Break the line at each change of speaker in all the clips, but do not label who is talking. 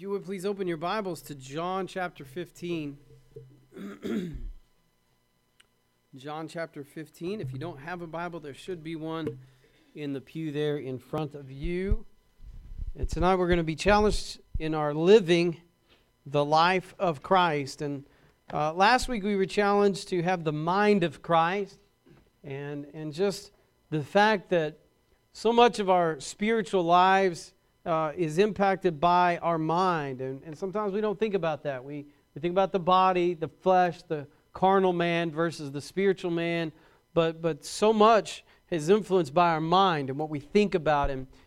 If you would please open your Bibles to John chapter 15. John chapter 15. If you don't have a Bible, there should be one in the pew there in front of you. And tonight we're going to be challenged in our living the life of Christ. And last week we were challenged to have the mind of Christ. And just the fact that so much of our spiritual lives is impacted by our mind. And sometimes we don't think about that. We think about the body, the flesh, the carnal man versus the spiritual man. But so much is influenced by our mind and what we think about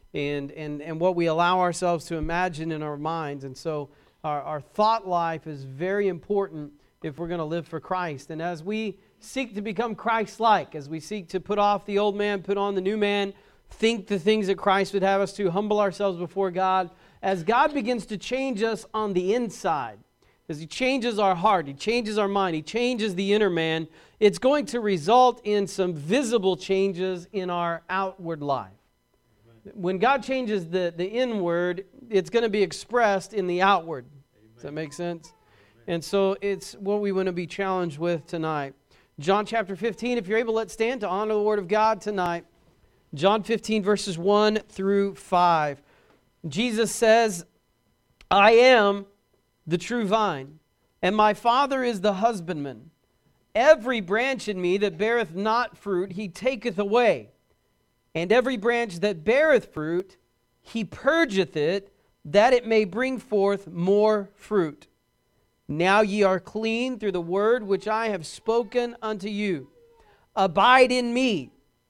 and what we allow ourselves to imagine in our minds. And so our thought life is very important if we're going to live for Christ. And as we seek to become Christ-like, as we seek to put off the old man, put on the new man, think the things that Christ would have us to, humble ourselves before God, as God begins to change us on the inside, as He changes our heart, He changes our mind, He changes the inner man, it's going to result in some visible changes in our outward life. When God changes the inward, it's going to be expressed in the outward. Does that make sense? And so it's what we want to be challenged with tonight. John chapter 15, if you're able, let's stand to honor the Word of God tonight. John 15, verses 1 through 5. Jesus says, I am the true vine, and my Father is the husbandman. Every branch in me that beareth not fruit, He taketh away. And every branch that beareth fruit, He purgeth it, that it may bring forth more fruit. Now ye are clean through the word which I have spoken unto you. Abide in me,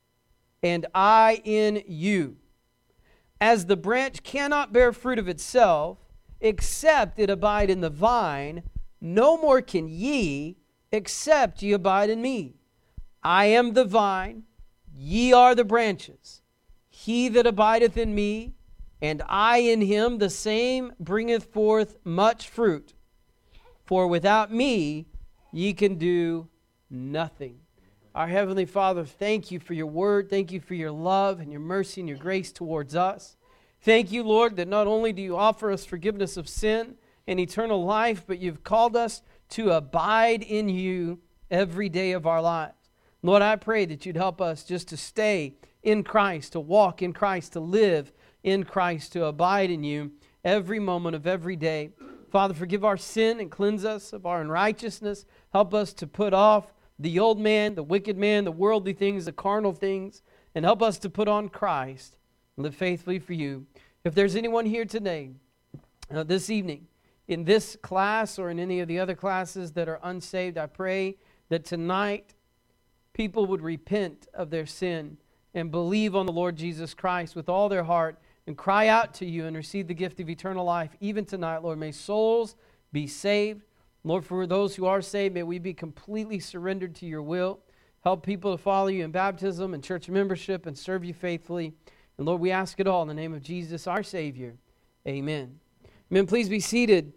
and I in you. As the branch cannot bear fruit of itself, except it abide in the vine, no more can ye, except ye abide in me. I am the vine, ye are the branches. He that abideth in me, and I in him, the same bringeth forth much fruit. For without me ye can do nothing. Our Heavenly Father, thank you for your word. Thank you for your love and your mercy and your grace towards us. Thank you, Lord, that not only do you offer us forgiveness of sin and eternal life, but you've called us to abide in you every day of our lives. Lord, I pray that you'd help us just to stay in Christ, to walk in Christ, to live in Christ, to abide in you every moment of every day. Father, forgive our sin and cleanse us of our unrighteousness. Help us to put off the old man, the wicked man, the worldly things, the carnal things, and help us to put on Christ and live faithfully for you. If there's anyone here today, this evening, in this class or in any of the other classes that are unsaved, I pray that tonight people would repent of their sin and believe on the Lord Jesus Christ with all their heart and cry out to you and receive the gift of eternal life. Even tonight, Lord, may souls be saved. Lord, for those who are saved, may we be completely surrendered to your will. Help people to follow you in baptism and church membership and serve you faithfully. And Lord, we ask it all in the name of Jesus, our Savior. Amen. Amen. Please be seated.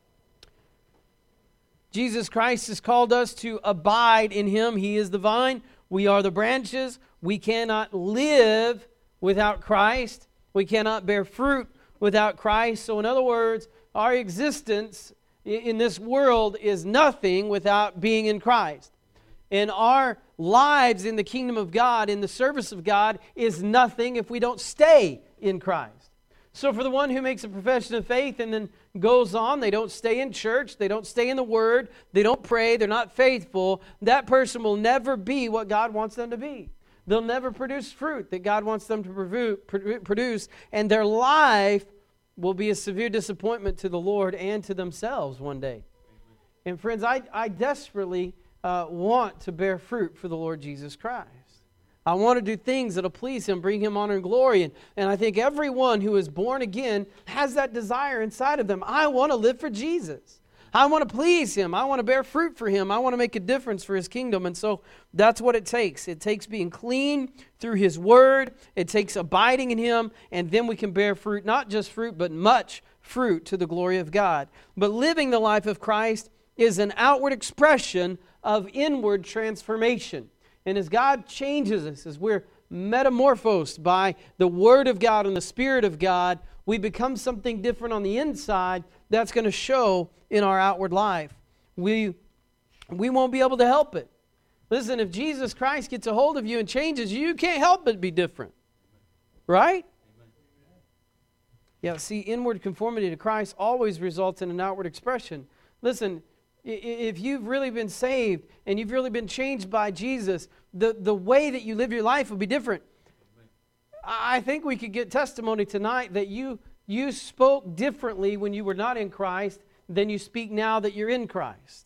Jesus Christ has called us to abide in Him. He is the vine. We are the branches. We cannot live without Christ. We cannot bear fruit without Christ. So in other words, our existence in this world is nothing without being in Christ. And our lives in the kingdom of God, in the service of God, is nothing if we don't stay in Christ. So for the one who makes a profession of faith and then goes on, they don't stay in church, they don't stay in the Word, they don't pray, they're not faithful, that person will never be what God wants them to be. They'll never produce fruit that God wants them to produce, and their life will be a severe disappointment to the Lord and to themselves one day. And friends, I desperately want to bear fruit for the Lord Jesus Christ. I want to do things that will please Him, bring Him honor and glory. And I think everyone who is born again has that desire inside of them. I want to live for Jesus. I want to please Him. I want to bear fruit for Him. I want to make a difference for His kingdom. And so that's what it takes. It takes being clean through His Word. It takes abiding in Him. And then we can bear fruit, not just fruit, but much fruit to the glory of God. But living the life of Christ is an outward expression of inward transformation. And as God changes us, as we're metamorphosed by the Word of God and the Spirit of God, we become something different on the inside that's going to show in our outward life. We won't be able to help it. Listen, if Jesus Christ gets a hold of you and changes you, you can't help but be different. Right? Yeah, see, inward conformity to Christ always results in an outward expression. Listen, if you've really been saved and you've really been changed by Jesus, the way that you live your life will be different. I think we could get testimony tonight that you spoke differently when you were not in Christ than you speak now that you're in Christ.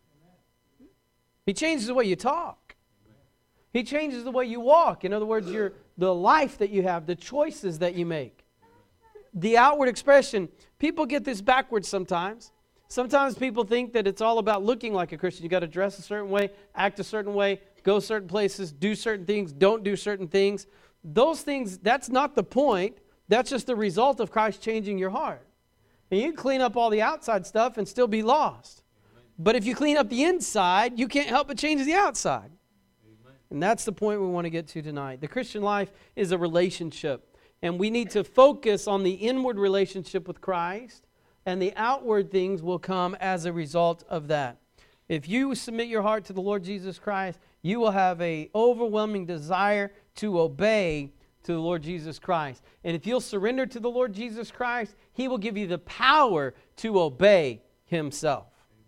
He changes the way you talk. He changes the way you walk. In other words, the life that you have, the choices that you make. The outward expression, people get this backwards sometimes. Sometimes people think that it's all about looking like a Christian. You got to dress a certain way, act a certain way, go certain places, do certain things, don't do certain things. Those things, that's not the point. That's just the result of Christ changing your heart. And you can clean up all the outside stuff and still be lost. But if you clean up the inside, you can't help but change the outside. And that's the point we want to get to tonight. The Christian life is a relationship. And we need to focus on the inward relationship with Christ, and the outward things will come as a result of that. If you submit your heart to the Lord Jesus Christ, you will have an overwhelming desire to obey to the Lord Jesus Christ. And if you'll surrender to the Lord Jesus Christ, He will give you the power to obey Himself.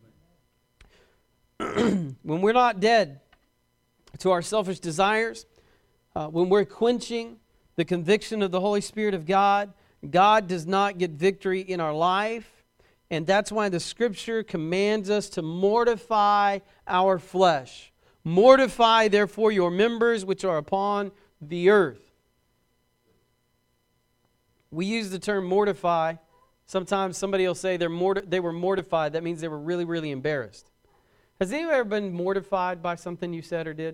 When we're not dead to our selfish desires, when we're quenching the conviction of the Holy Spirit of God, God does not get victory in our life. And that's why the Scripture commands us to mortify our flesh. Mortify, therefore, your members which are upon the earth. We use the term mortify. Sometimes somebody will say they were mortified. That means they were really, really embarrassed. Has anyone ever been mortified by something you said or did?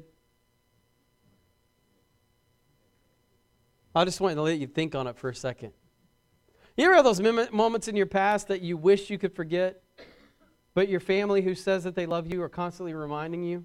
I just wanted to let you think on it for a second. You ever have those moments in your past that you wish you could forget, but your family who says that they love you are constantly reminding you?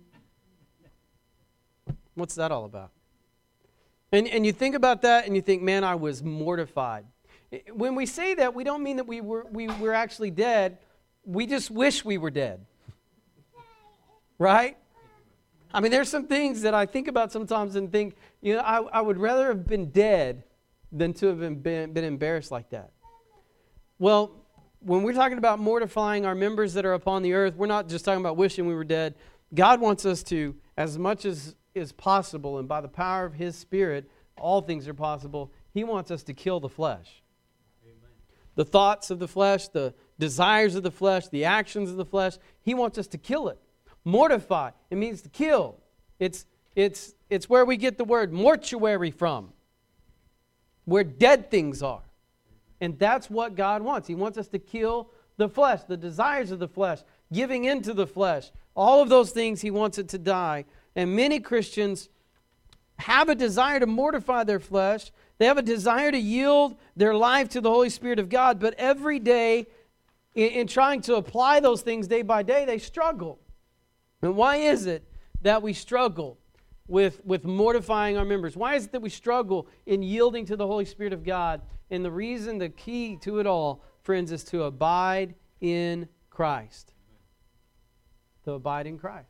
What's that all about? And you think about that and you think, man, I was mortified. When we say that, we don't mean that we were actually dead. We just wish we were dead. Right? I mean, there's some things that I think about sometimes and think, you know, I would rather have been dead than to have been embarrassed like that. Well, when we're talking about mortifying our members that are upon the earth, we're not just talking about wishing we were dead. God wants us to, as much as is possible, and by the power of His Spirit, all things are possible. He wants us to kill the flesh. Amen. The thoughts of the flesh, the desires of the flesh, the actions of the flesh, He wants us to kill it. Mortify, it means to kill. It's where we get the word mortuary from, where dead things are. And that's what God wants. He wants us to kill the flesh, the desires of the flesh, giving into the flesh. All of those things He wants it to die. And many Christians have a desire to mortify their flesh. They have a desire to yield their life to the Holy Spirit of God. But every day, in trying to apply those things day by day, they struggle. And why is it that we struggle with mortifying our members? Why is it that we struggle in yielding to the Holy Spirit of God? And the reason, the key to it all, friends, is to abide in Christ. To abide in Christ.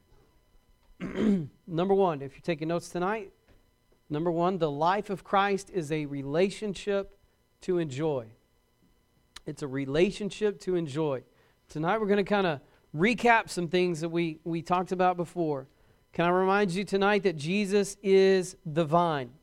Number one, if you're taking notes tonight, number one, the life of Christ is a relationship to enjoy. It's a relationship to enjoy. Tonight we're going to kind of recap some things that we talked about before. Can I remind you tonight that Jesus is the vine?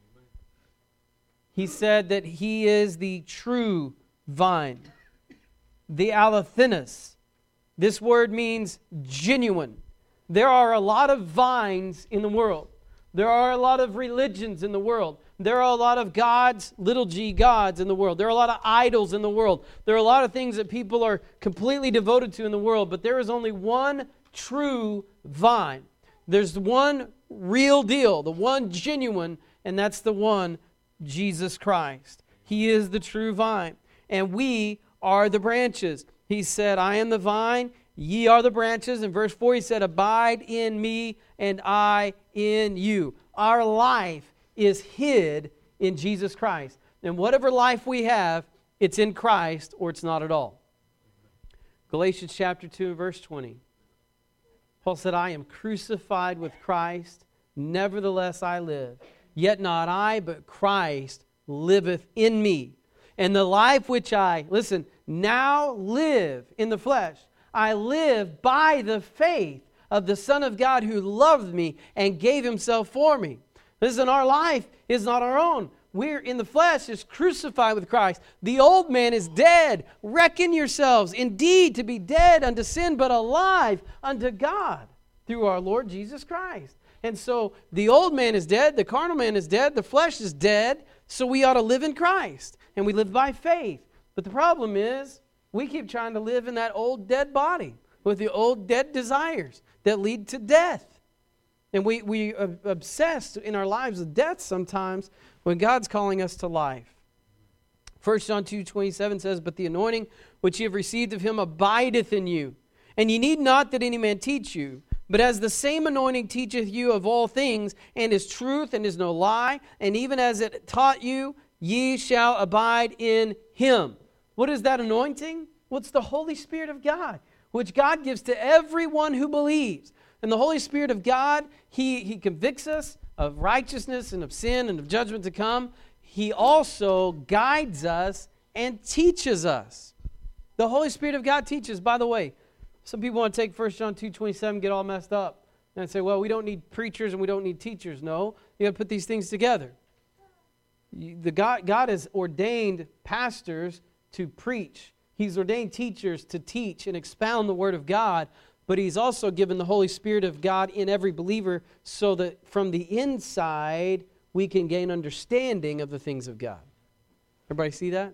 He said that He is the true vine. The alethinus. This word means genuine. There are a lot of vines in the world. There are a lot of religions in the world. There are a lot of gods, little g gods in the world. There are a lot of idols in the world. There are a lot of things that people are completely devoted to in the world, but there is only one true vine. There's one real deal, the one genuine, and that's the one, Jesus Christ. He is the true vine, and we are the branches. He said, I am the vine, ye are the branches. In verse 4, He said, abide in me, and I in you. Our life is hid in Jesus Christ. And whatever life we have, it's in Christ or it's not at all. Galatians chapter 2 and verse 20. Paul said, I am crucified with Christ, nevertheless I live. Yet not I, but Christ liveth in me. And the life which I, listen, now live in the flesh, I live by the faith of the Son of God who loved me and gave himself for me. Listen, our life is not our own. We're in the flesh, is crucified with Christ. The old man is dead. Reckon yourselves indeed to be dead unto sin, but alive unto God through our Lord Jesus Christ. And so the old man is dead, the carnal man is dead, the flesh is dead, so we ought to live in Christ. And we live by faith. But the problem is, we keep trying to live in that old dead body with the old dead desires that lead to death. And we are obsessed in our lives with death sometimes when God's calling us to life. 1 John 2:27 says, but the anointing which ye have received of him abideth in you. And ye need not that any man teach you, but as the same anointing teacheth you of all things, and is truth and is no lie, and even as it taught you, ye shall abide in him. What is that anointing? Well, it's the Holy Spirit of God, which God gives to everyone who believes. And the Holy Spirit of God, He convicts us of righteousness and of sin and of judgment to come. He also guides us and teaches us. The Holy Spirit of God teaches. By the way, some people want to take 1 John 2:27, get all messed up, and say, well, we don't need preachers and we don't need teachers. No, you got to put these things together. God has ordained pastors to preach. He's ordained teachers to teach and expound the Word of God. But He's also given the Holy Spirit of God in every believer so that from the inside we can gain understanding of the things of God. Everybody see that?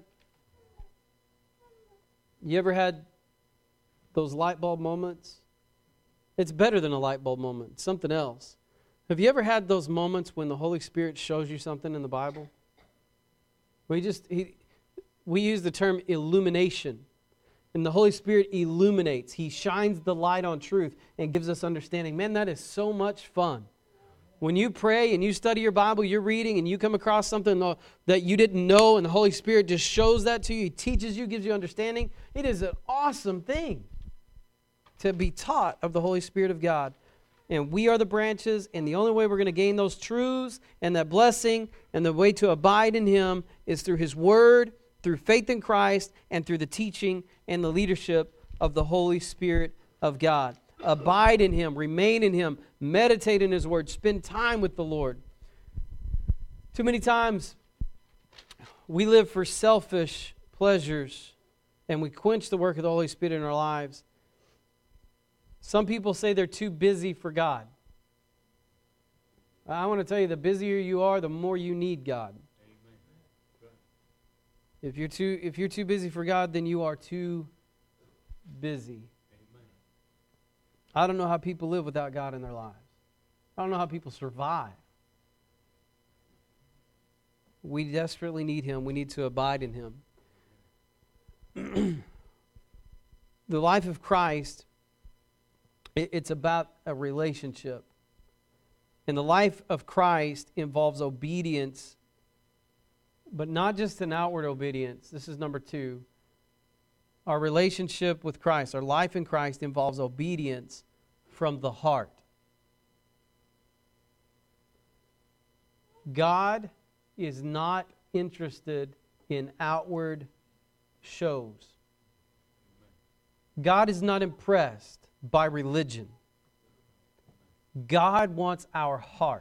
You ever had those light bulb moments? It's better than a light bulb moment. It's something else. Have you ever had those moments when the Holy Spirit shows you something in the Bible? We use the term illumination. And the Holy Spirit illuminates. He shines the light on truth and gives us understanding. Man, that is so much fun. When you pray and you study your Bible, you're reading and you come across something that you didn't know and the Holy Spirit just shows that to you. He teaches you, gives you understanding. It is an awesome thing to be taught of the Holy Spirit of God. And we are the branches, and the only way we're going to gain those truths and that blessing and the way to abide in Him is through His Word, through faith in Christ, and through the teaching and the leadership of the Holy Spirit of God. Abide in Him, remain in Him, meditate in His Word, spend time with the Lord. Too many times we live for selfish pleasures and we quench the work of the Holy Spirit in our lives. Some people say they're too busy for God. I want to tell you, the busier you are, the more you need God. If you're too busy for God, then you are too busy. I don't know how people live without God in their lives. I don't know how people survive. We desperately need Him. We need to abide in Him. The life of Christ, it's about a relationship. And the life of Christ involves obedience, but not just an outward obedience. This is number 2. Our relationship with Christ, our life in Christ involves obedience from the heart. God is not interested in outward shows. God is not impressed by religion. God wants our heart.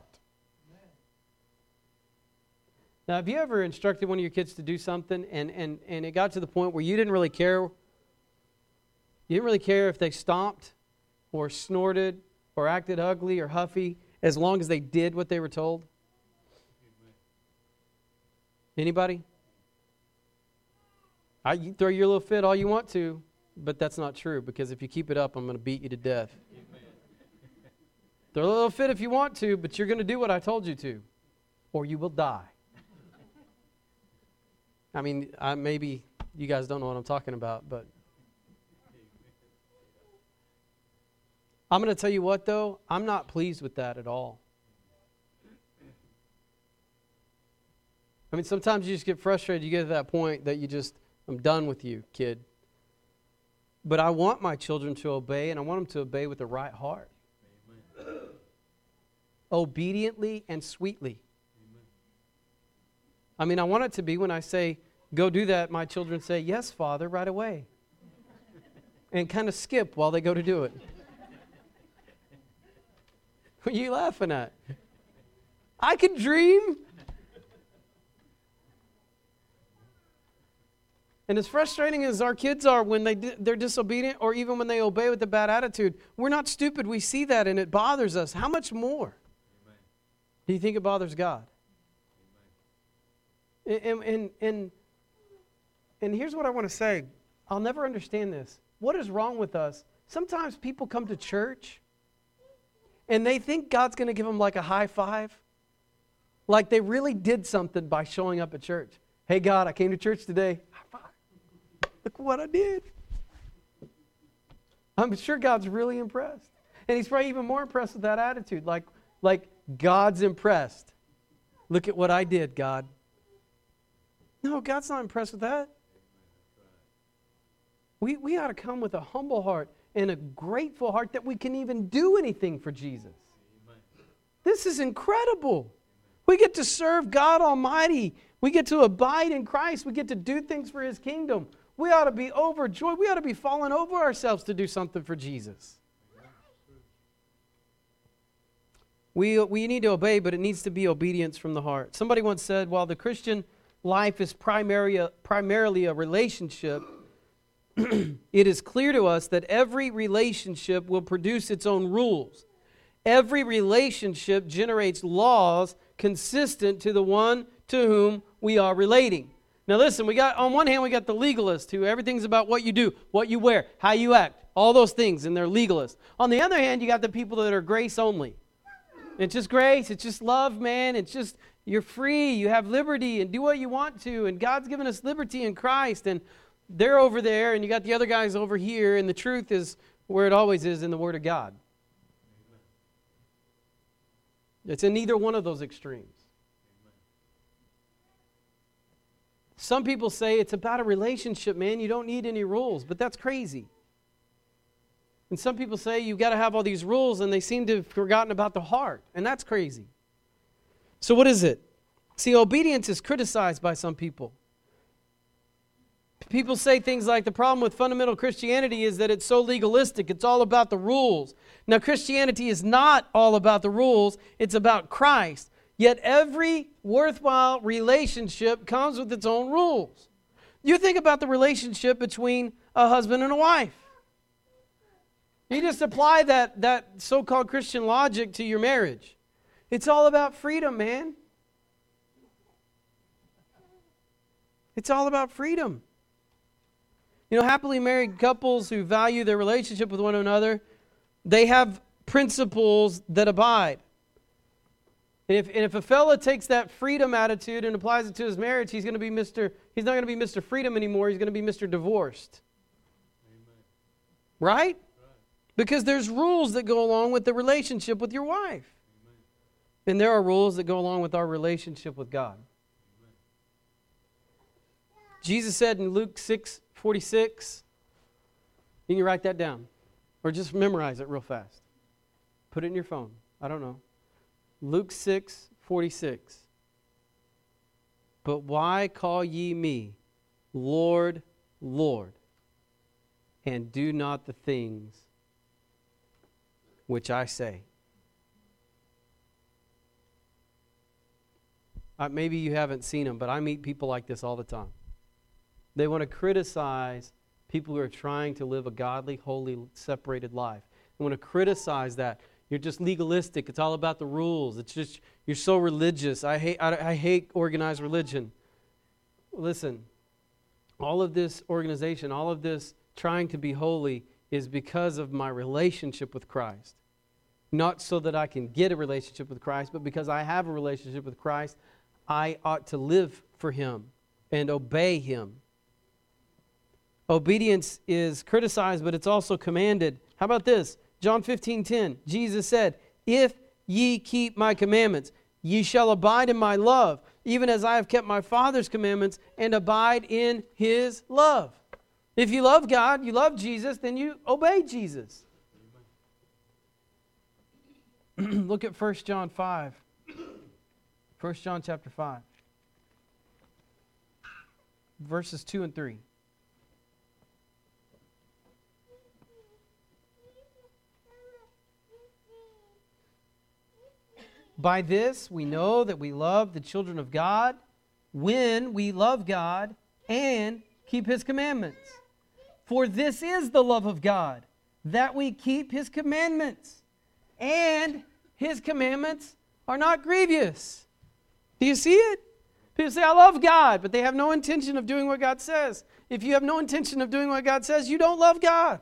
Now, have you ever instructed one of your kids to do something and it got to the point where you didn't really care? You didn't really care if they stomped or snorted or acted ugly or huffy as long as they did what they were told? Anybody? You throw your little fit all you want to, but that's not true, because if you keep it up, I'm going to beat you to death. Throw a little fit if you want to, but you're going to do what I told you to, or you will die. I mean, maybe you guys don't know what I'm talking about, but I'm going to tell you what, though, I'm not pleased with that at all. I mean, sometimes you just get frustrated. You get to that point that I'm done with you, kid. But I want my children to obey, and I want them to obey with the right heart. Amen. Obediently and sweetly. Amen. I mean, I want it to be when I say, go do that, my children say, yes, Father, right away. And kind of skip while they go to do it. What are you laughing at? I could dream. And as frustrating as our kids are when they're disobedient or even when they obey with a bad attitude, we're not stupid. We see that and it bothers us. How much more Amen. Do you think it bothers God? Amen. And here's what I want to say. I'll never understand this. What is wrong with us? Sometimes people come to church and they think God's going to give them like a high five. Like they really did something by showing up at church. Hey, God, I came to church today. Look what I did. I'm sure God's really impressed. And he's probably even more impressed with that attitude. Like God's impressed. Look at what I did, God. No, God's not impressed with that. We ought to come with a humble heart and a grateful heart that we can even do anything for Jesus. This is incredible. We get to serve God Almighty. We get to abide in Christ. We get to do things for His kingdom. We ought to be overjoyed. We ought to be falling over ourselves to do something for Jesus. We need to obey, but it needs to be obedience from the heart. Somebody once said, while the Christian life is primarily a relationship, it is clear to us that every relationship will produce its own rules. Every relationship generates laws consistent to the one to whom we are relating. Now listen, on one hand we got the legalist who everything's about what you do, what you wear, how you act, all those things, and they're legalists. On the other hand, you got the people that are grace only. It's just grace, it's just love, man. It's just, you're free, you have liberty, and do what you want to, and God's given us liberty in Christ, and they're over there, and you got the other guys over here, and the truth is where it always is, in the Word of God. It's in neither one of those extremes. Some people say it's about a relationship, man. You don't need any rules, but that's crazy. And some people say you've got to have all these rules, and they seem to have forgotten about the heart, and that's crazy. So what is it? See, obedience is criticized by some people. People say things like the problem with fundamental Christianity is that it's so legalistic. It's all about the rules. Now, Christianity is not all about the rules. It's about Christ. Yet every worthwhile relationship comes with its own rules. You think about the relationship between a husband and a wife. You just apply that so-called Christian logic to your marriage. It's all about freedom, man. It's all about freedom. You know, happily married couples who value their relationship with one another, they have principles that abide. And if a fella takes that freedom attitude and applies it to his marriage, he's not going to be Mr. Freedom anymore. He's going to be Mr. Divorced. Amen. Right? Because there's rules that go along with the relationship with your wife. Amen. And there are rules that go along with our relationship with God. Amen. Jesus said in Luke 6:46, you can write that down. Or just memorize it real fast. Put it in your phone. I don't know. Luke 6:46. But why call ye me, Lord, Lord, and do not the things which I say? Maybe you haven't seen them, but I meet people like this all the time. They want to criticize people who are trying to live a godly, holy, separated life. They want to criticize that. You're just legalistic. It's all about the rules. It's just, you're so religious. I hate organized religion. Listen, all of this organization, all of this trying to be holy is because of my relationship with Christ. Not so that I can get a relationship with Christ, but because I have a relationship with Christ, I ought to live for Him and obey Him. Obedience is criticized, but it's also commanded. How about this? John 15:10, Jesus said, if ye keep my commandments, ye shall abide in my love, even as I have kept my Father's commandments and abide in His love. If you love God, you love Jesus, then you obey Jesus. Look at 1 John 5. 1 John chapter 5. Verses 2 and 3. By this we know that we love the children of God, when we love God and keep His commandments. For this is the love of God, that we keep His commandments. And His commandments are not grievous. Do you see it? People say, I love God, but they have no intention of doing what God says. If you have no intention of doing what God says, you don't love God.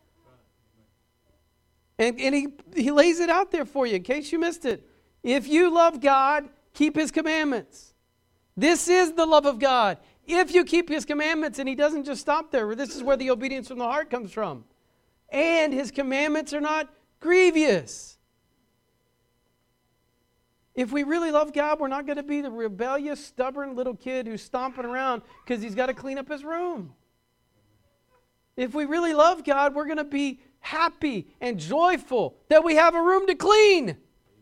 And he lays it out there for you in case you missed it. If you love God, keep His commandments. This is the love of God. If you keep His commandments, and He doesn't just stop there. This is where the obedience from the heart comes from. And His commandments are not grievous. If we really love God, we're not going to be the rebellious, stubborn little kid who's stomping around because he's got to clean up his room. If we really love God, we're going to be happy and joyful that we have a room to clean.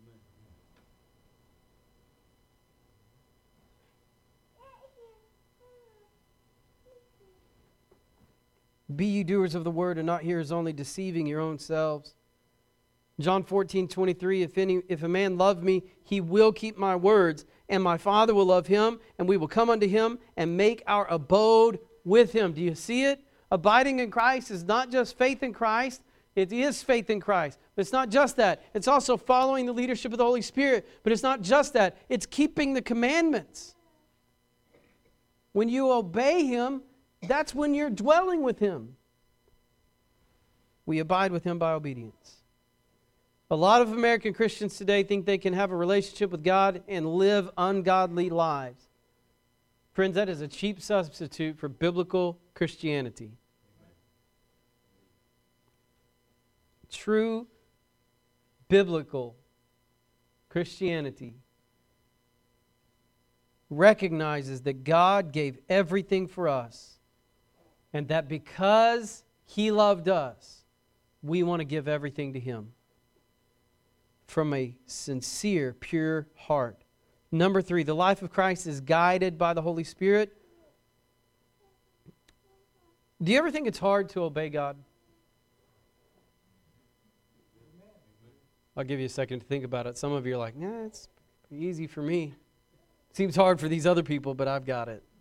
Be ye doers of the word and not hearers only, deceiving your own selves. John 14:23, if a man love me, he will keep my words, and my Father will love him, and we will come unto him and make our abode with him. Do you see it? Abiding in Christ is not just faith in Christ. It is faith in Christ. But it's not just that. It's also following the leadership of the Holy Spirit. But it's not just that. It's keeping the commandments. When you obey Him, that's when you're dwelling with Him. We abide with Him by obedience. A lot of American Christians today think they can have a relationship with God and live ungodly lives. Friends, that is a cheap substitute for biblical Christianity. True biblical Christianity recognizes that God gave everything for us, and that because He loved us, we want to give everything to Him from a sincere, pure heart. Number 3, the life of Christ is guided by the Holy Spirit. Do you ever think it's hard to obey God? I'll give you a second to think about it. Some of you are like, nah, it's pretty easy for me. Seems hard for these other people, but I've got it.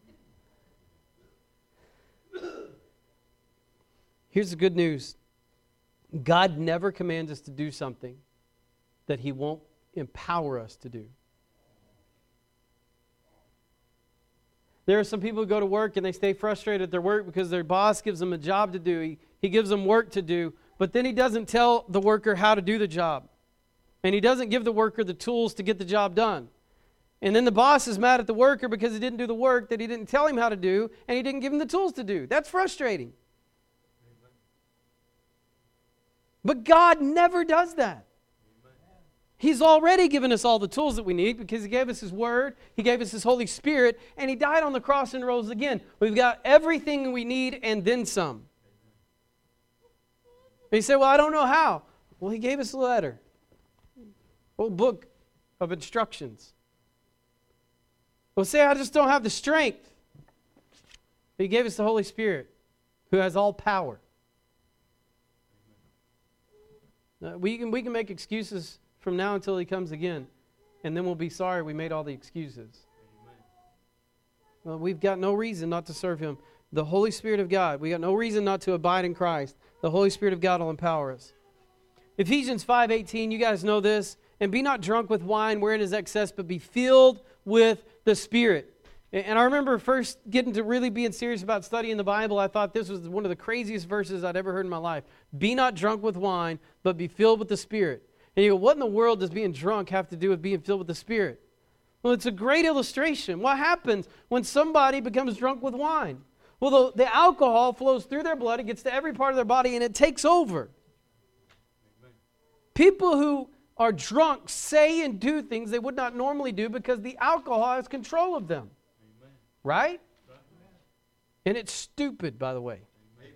Here's the good news. God never commands us to do something that He won't empower us to do. There are some people who go to work and they stay frustrated at their work because their boss gives them a job to do. He gives them work to do, but then he doesn't tell the worker how to do the job. And he doesn't give the worker the tools to get the job done. And then the boss is mad at the worker because he didn't do the work that he didn't tell him how to do, and he didn't give him the tools to do. That's frustrating. But God never does that. He's already given us all the tools that we need because He gave us His Word, He gave us His Holy Spirit, and He died on the cross and rose again. We've got everything we need and then some. And you say, well, I don't know how. Well, He gave us a letter. A whole book of instructions. Well, say I just don't have the strength. He gave us the Holy Spirit, who has all power. We can make excuses from now until He comes again, and then we'll be sorry we made all the excuses. Well, we've got no reason not to serve Him. The Holy Spirit of God, we got no reason not to abide in Christ. The Holy Spirit of God will empower us. Ephesians 5:18, you guys know this. And be not drunk with wine wherein is excess, but be filled with the Spirit. And I remember first getting to really being serious about studying the Bible. I thought this was one of the craziest verses I'd ever heard in my life. Be not drunk with wine, but be filled with the Spirit. And you go, what in the world does being drunk have to do with being filled with the Spirit? Well, it's a great illustration. What happens when somebody becomes drunk with wine? Well, the alcohol flows through their blood, it gets to every part of their body, and it takes over. People who are drunk say and do things they would not normally do because the alcohol has control of them. Amen. Right? Amen. And it's stupid, by the way. Amen.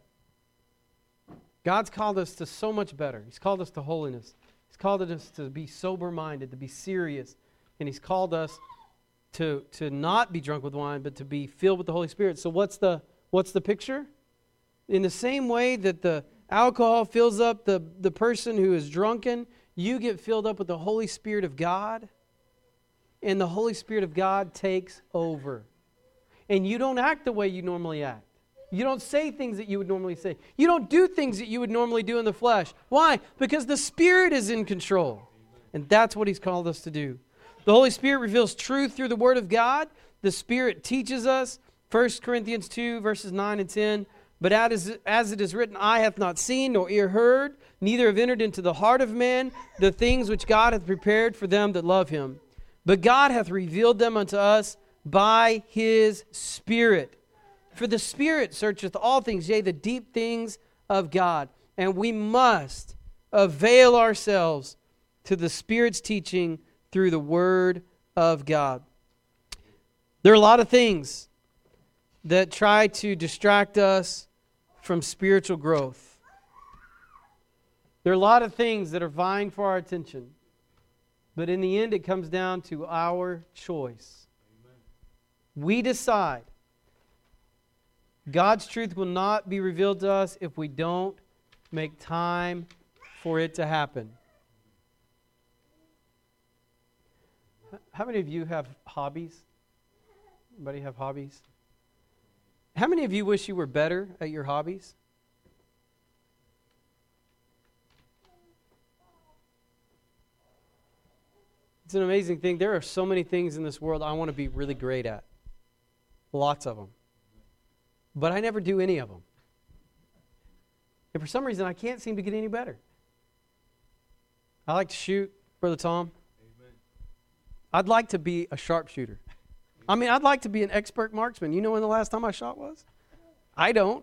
God's called us to so much better. He's called us to holiness. He's called us to be sober-minded, to be serious. And He's called us to not be drunk with wine, but to be filled with the Holy Spirit. So what's the picture? In the same way that the alcohol fills up the person who is drunken, you get filled up with the Holy Spirit of God, and the Holy Spirit of God takes over. And you don't act the way you normally act. You don't say things that you would normally say. You don't do things that you would normally do in the flesh. Why? Because the Spirit is in control. And that's what He's called us to do. The Holy Spirit reveals truth through the Word of God. The Spirit teaches us. 1 Corinthians 2, verses 9 and 10. But as it is written, eye hath not seen, nor ear heard, neither have entered into the heart of man the things which God hath prepared for them that love Him. But God hath revealed them unto us by His Spirit. For the Spirit searcheth all things, yea, the deep things of God. And we must avail ourselves to the Spirit's teaching through the Word of God. There are a lot of things that try to distract us from spiritual growth. There are a lot of things that are vying for our attention. But in the end, it comes down to our choice. Amen. We decide. God's truth will not be revealed to us if we don't make time for it to happen. How many of you have hobbies? Anybody have hobbies? How many of you wish you were better at your hobbies? It's an amazing thing. There are so many things in this world I want to be really great at. Lots of them. But I never do any of them. And for some reason, I can't seem to get any better. I like to shoot, Brother Tom. Amen. I'd like to be a sharpshooter. I mean, I'd like to be an expert marksman. You know when the last time I shot was? I don't.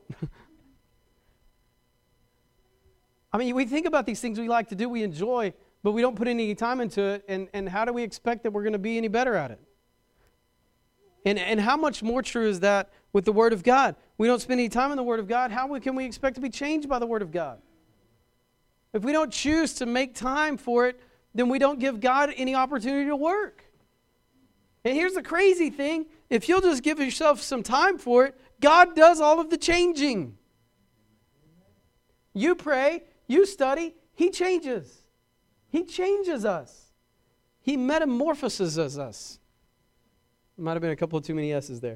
I mean, we think about these things we like to do, we enjoy, but we don't put any time into it. And how do we expect that we're going to be any better at it? And how much more true is that with the Word of God? We don't spend any time in the Word of God. How can we expect to be changed by the Word of God? If we don't choose to make time for it, then we don't give God any opportunity to work. And here's the crazy thing. If you'll just give yourself some time for it, God does all of the changing. You pray, you study, He changes. He changes us. He metamorphoses us. Might have been a couple of too many S's there.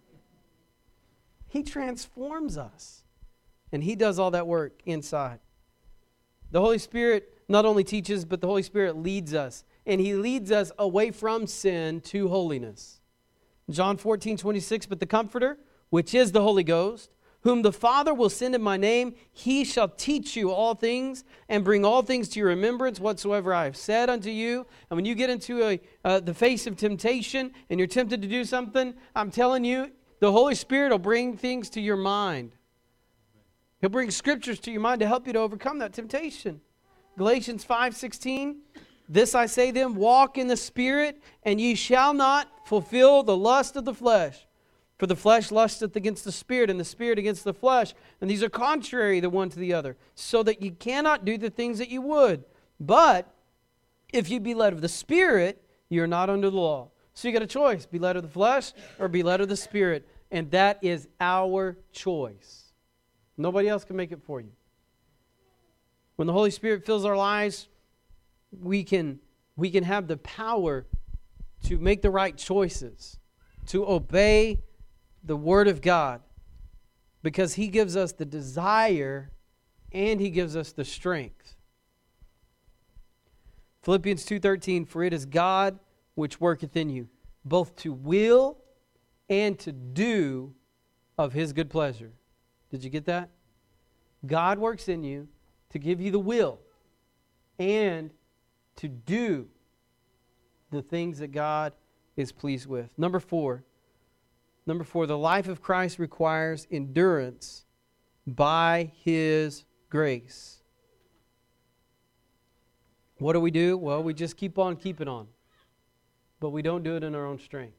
He transforms us. And He does all that work inside. The Holy Spirit not only teaches, but the Holy Spirit leads us. And He leads us away from sin to holiness. John 14:26, but the Comforter, which is the Holy Ghost, whom the Father will send in my name, He shall teach you all things and bring all things to your remembrance whatsoever I have said unto you. And when you get into the face of temptation and you're tempted to do something, I'm telling you, the Holy Spirit will bring things to your mind. He'll bring scriptures to your mind to help you to overcome that temptation. Galatians 5:16, this I say then, walk in the Spirit, and ye shall not fulfill the lust of the flesh. For the flesh lusteth against the Spirit, and the Spirit against the flesh. And these are contrary the one to the other, so that you cannot do the things that you would. But if you be led of the Spirit, you are not under the law. So you got a choice, be led of the flesh or be led of the Spirit. And that is our choice. Nobody else can make it for you. When the Holy Spirit fills our lives, we can have the power to make the right choices, to obey the Word of God, because He gives us the desire and He gives us the strength. Philippians 2:13, for it is God which worketh in you, both to will and to do of His good pleasure. Did you get that? God works in you to give you the will and to do the things that God is pleased with. Number four, the life of Christ requires endurance by His grace. What do? Well, we just keep on keeping on. But we don't do it in our own strength.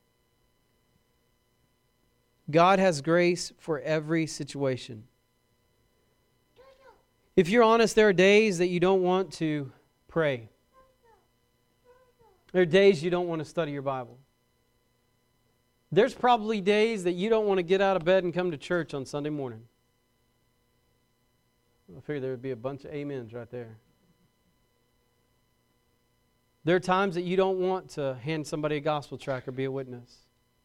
God has grace for every situation. If you're honest, there are days that you don't want to pray. There are days you don't want to study your Bible. There's probably days that you don't want to get out of bed and come to church on Sunday morning. I figured there would be a bunch of amens right there. There are times that you don't want to hand somebody a gospel tract or be a witness.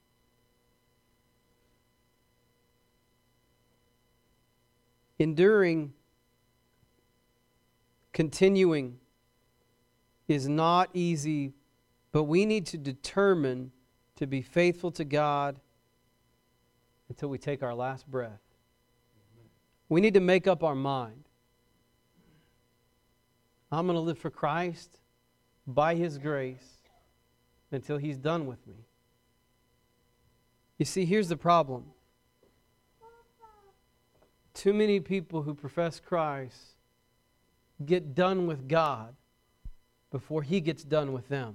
Enduring, continuing is not easy, but we need to determine to be faithful to God until we take our last breath. We need to make up our mind. I'm going to live for Christ by His grace until He's done with me. You see, here's the problem. Too many people who profess Christ get done with God before He gets done with them.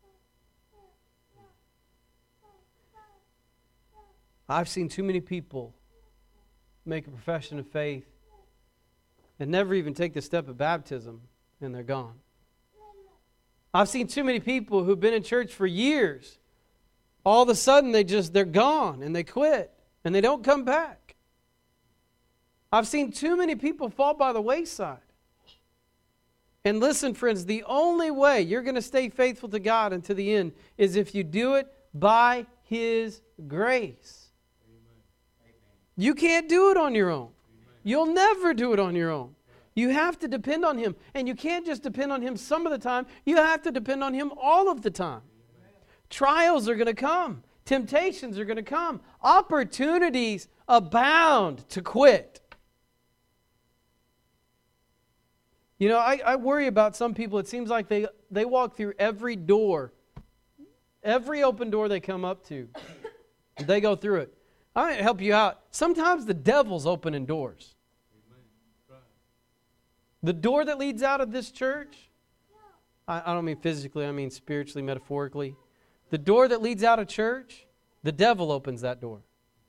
I've seen too many people make a profession of faith and never even take the step of baptism, and they're gone. I've seen too many people who've been in church for years. All of a sudden, they're gone and they quit and they don't come back. I've seen too many people fall by the wayside. And listen, friends, the only way you're going to stay faithful to God until the end is if you do it by His grace. Amen. You can't do it on your own. Amen. You'll never do it on your own. You have to depend on Him. And you can't just depend on Him some of the time. You have to depend on Him all of the time. Amen. Trials are going to come. Temptations are going to come. Opportunities abound to quit. You know, I worry about some people. It seems like they walk through every door, every open door they come up to. They go through it. I'm going to help you out. Sometimes the devil's opening doors. The door that leads out of this church, I don't mean physically, I mean spiritually, metaphorically. The door that leads out of church, the devil opens that door.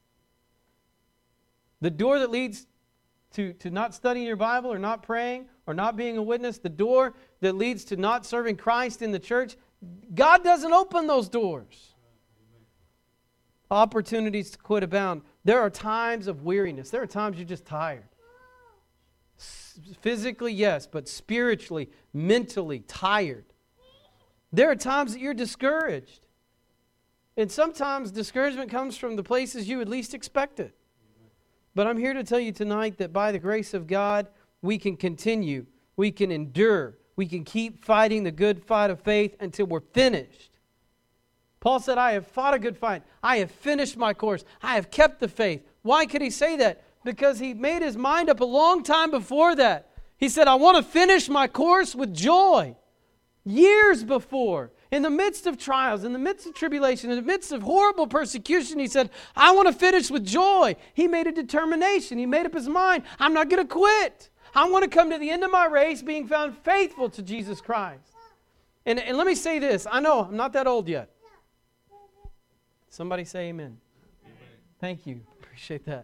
The door that leads to not studying your Bible or not praying or not being a witness, the door that leads to not serving Christ in the church, God doesn't open those doors. Opportunities to quit abound. There are times of weariness. There are times you're just tired. Physically, yes, but spiritually, mentally tired. There are times that you're discouraged. And sometimes discouragement comes from the places you would least expect it. But I'm here to tell you tonight that by the grace of God, we can continue, we can endure, we can keep fighting the good fight of faith until we're finished. Paul said, I have fought a good fight. I have finished my course. I have kept the faith. Why could he say that? Because he made his mind up a long time before that. He said, I want to finish my course with joy. Years before, in the midst of trials, in the midst of tribulation, in the midst of horrible persecution, he said, I want to finish with joy. He made a determination. He made up his mind. I'm not going to quit. I want to come to the end of my race being found faithful to Jesus Christ. And let me say this. I know I'm not that old yet. Somebody say amen. Amen. Thank you. Appreciate that.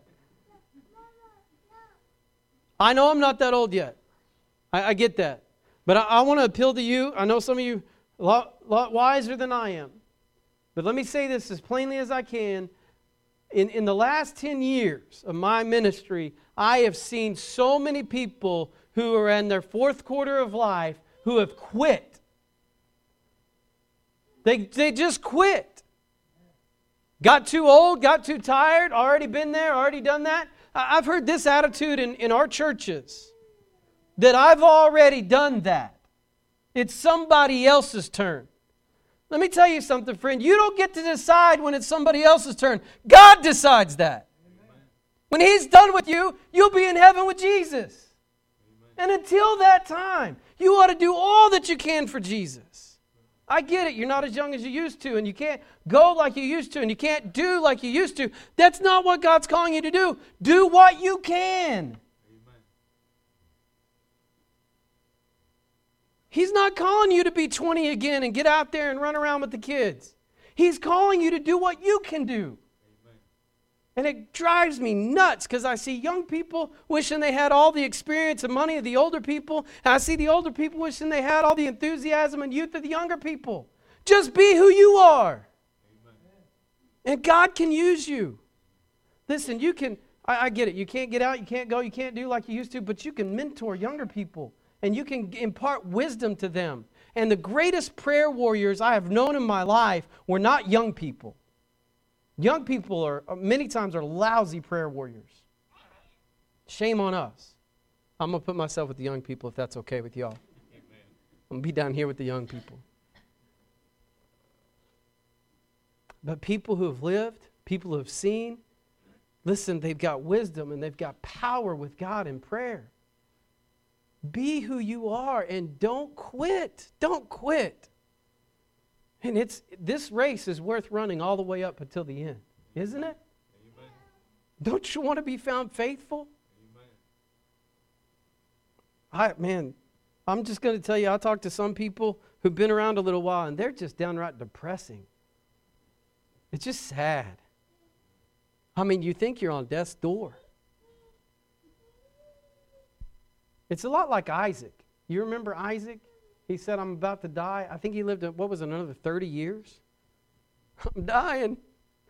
I know I'm not that old yet. I get that. But I want to appeal to you. I know some of you a lot wiser than I am. But let me say this as plainly as I can. In the last 10 years of my ministry, I have seen so many people who are in their fourth quarter of life who have quit. They just quit. Got too old, got too tired, already been there, already done that. I've heard this attitude in our churches, that I've already done that. It's somebody else's turn. Let me tell you something, friend. You don't get to decide when it's somebody else's turn. God decides that. Amen. When He's done with you, you'll be in heaven with Jesus. Amen. And until that time, you ought to do all that you can for Jesus. I get it. You're not as young as you used to, and you can't go like you used to, and you can't do like you used to. That's not what God's calling you to do. Do what you can. He's not calling you to be 20 again and get out there and run around with the kids. He's calling you to do what you can do. Amen. And it drives me nuts because I see young people wishing they had all the experience and money of the older people. And I see the older people wishing they had all the enthusiasm and youth of the younger people. Just be who you are. Amen. And God can use you. Listen, you can, I get it. You can't get out, you can't go, you can't do like you used to, but you can mentor younger people. And you can impart wisdom to them. And the greatest prayer warriors I have known in my life were not young people. Young people are many times are lousy prayer warriors. Shame on us. I'm going to put myself with the young people if that's okay with y'all. Amen. I'm going to be down here with the young people. But people who have lived, people who have seen, listen, they've got wisdom and they've got power with God in prayer. Be who you are and don't quit. Don't quit. And this race is worth running all the way up until the end, isn't it? Amen. Don't you want to be found faithful? Amen. I'm just going to tell you, I talked to some people who've been around a little while and they're just downright depressing. It's just sad. I mean, you think you're on death's door. It's a lot like Isaac. You remember Isaac? He said, I'm about to die. I think he lived, another 30 years? I'm dying.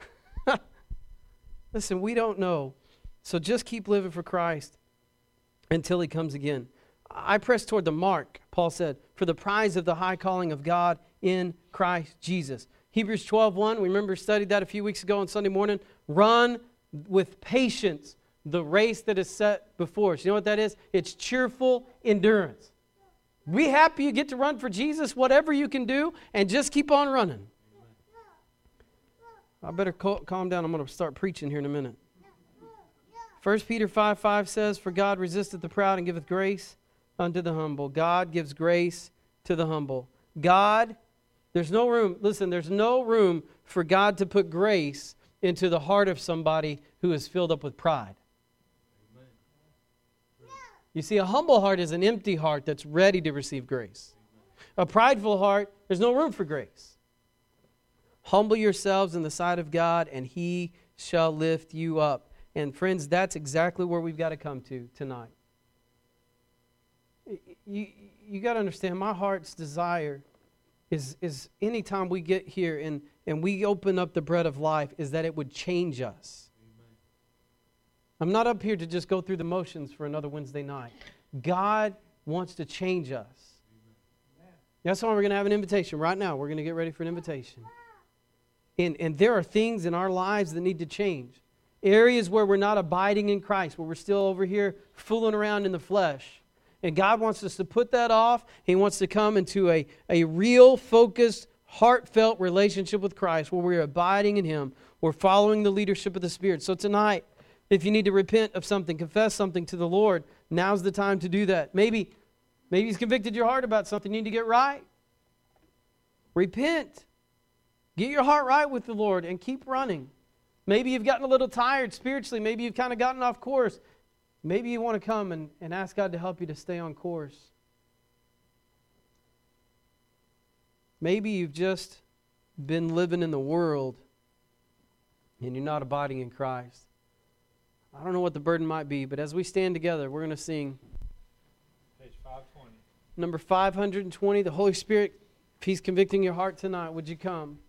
Listen, we don't know. So just keep living for Christ until he comes again. I press toward the mark, Paul said, for the prize of the high calling of God in Christ Jesus. Hebrews 12:1, we remember studied that a few weeks ago on Sunday morning. Run with patience the race that is set before us. You know what that is? It's cheerful endurance. Be happy you get to run for Jesus, whatever you can do, and just keep on running. I better calm down. I'm going to start preaching here in a minute. 1 Peter 5:5 says, for God resisteth the proud and giveth grace unto the humble. God gives grace to the humble. There's no room for God to put grace into the heart of somebody who is filled up with pride. You see, a humble heart is an empty heart that's ready to receive grace. A prideful heart, there's no room for grace. Humble yourselves in the sight of God, and He shall lift you up. And friends, that's exactly where we've got to come to tonight. You got to understand, my heart's desire is anytime we get here and we open up the bread of life, is that it would change us. I'm not up here to just go through the motions for another Wednesday night. God wants to change us. Amen. That's why we're going to have an invitation. Right now, we're going to get ready for an invitation. And there are things in our lives that need to change. Areas where we're not abiding in Christ, where we're still over here fooling around in the flesh. And God wants us to put that off. He wants to come into a real, focused, heartfelt relationship with Christ where we're abiding in Him. We're following the leadership of the Spirit. So tonight, if you need to repent of something, confess something to the Lord, now's the time to do that. Maybe He's convicted your heart about something you need to get right. Repent. Get your heart right with the Lord and keep running. Maybe you've gotten a little tired spiritually. Maybe you've kind of gotten off course. Maybe you want to come and ask God to help you to stay on course. Maybe you've just been living in the world and you're not abiding in Christ. I don't know what the burden might be, but as we stand together, we're going to sing
page 520.
Number 520, the Holy Spirit, if He's convicting your heart tonight, would you come?